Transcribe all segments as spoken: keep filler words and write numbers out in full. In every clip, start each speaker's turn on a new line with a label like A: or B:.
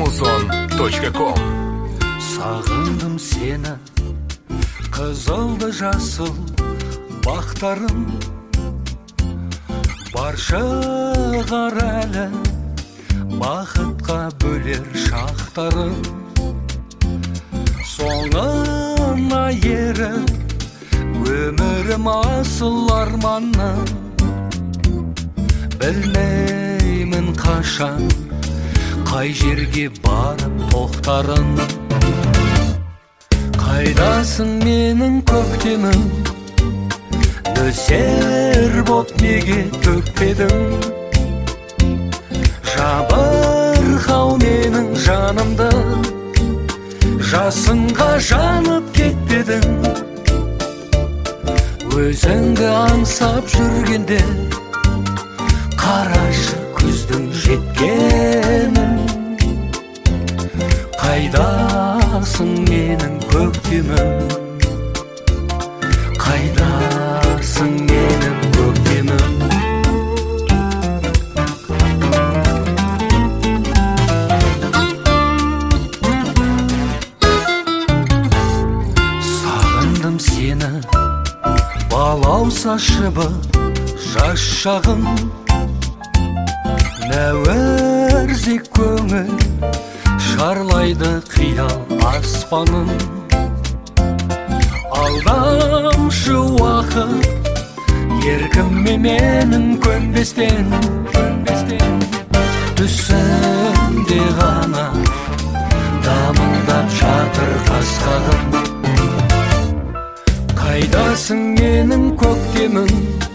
A: музон точка ком.
B: Сағындым сені, қызылды жасыл бақтарым, барша әлі бақытқа бөлер шақтарым. Соңына еріп өмірім асыл арманнан, білмеймін қашан қай жерге барып тоқтарын. Қайдасың менің көктемім, нөсер боп неге төкпедің? Жабырқау менің жанымды, жасынға жанып кетпедің? Өзіңді аңсап жүргенде қарашы күздің жеткенін. Қайдасың менің көктемім, қайдасың менің көктемім? Сағындым сені, балауса шыбы жас шағым, нәуірзек көңіл шарлайды қиял аспанын. Алдамшы уақыт еркіме менің көнбестен, түсімде ғана дамылдап жатыр қасқағым. Қайдасың менің көктемім,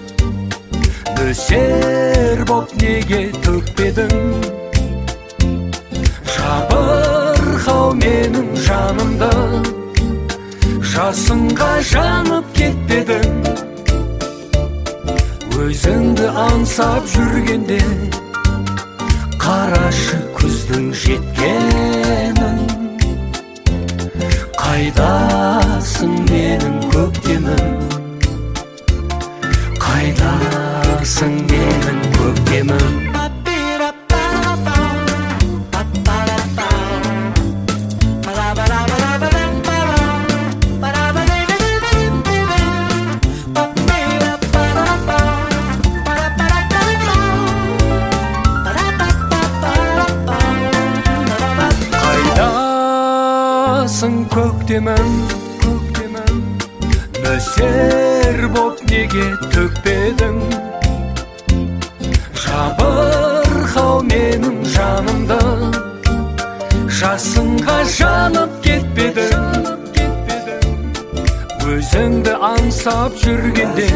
B: нөсер боп неге төкпедің? Жабырқау менің жанымды, жасынға жанып кетпедің? Өзіңді аңсап жүргенде қарашы күздің жеткенін. Қайдасың менің көктемім, қайдасың менің көктемім? Қайдасың көктемім, көктемім, нөсер боп неге төкпедің? Жабырқау менің жанымды, жасынға жанып кетпедің? Өзіңді аңсап жүргенде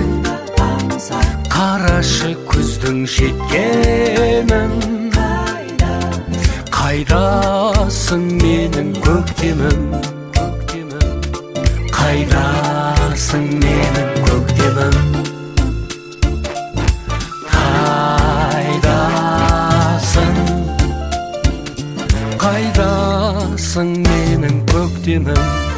B: қарашы күздің жеткенін. Қайдасың менің көктемім, қайдасың менің көктемім? Қайдасың, қайдасың менің көктемім?